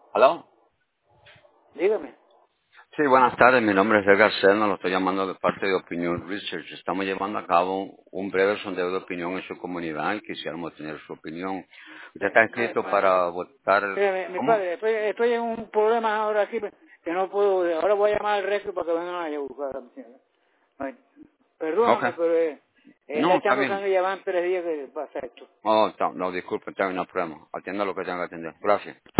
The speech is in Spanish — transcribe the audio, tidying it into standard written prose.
¿Aló? Dígame. Sí, buenas tardes. Mi nombre es Edgar Serna. Lo estoy llamando de parte de Opinion Research. Estamos llevando a cabo un breve sondeo de opinión en su comunidad y quisiéramos tener su opinión. ¿Usted está inscrito para votar? Mi ¿Cómo? padre, estoy en un problema ahora aquí que no puedo. Ahora voy a llamar al resto para que vengan a buscar a mi señora. Ay, Ok. perdóname, pero está No, está echando bien. sangre y ya van 3 días que pasa esto. Oh, no, disculpe, está bien, no hay problema. Atienda lo que tenga que atender. Gracias.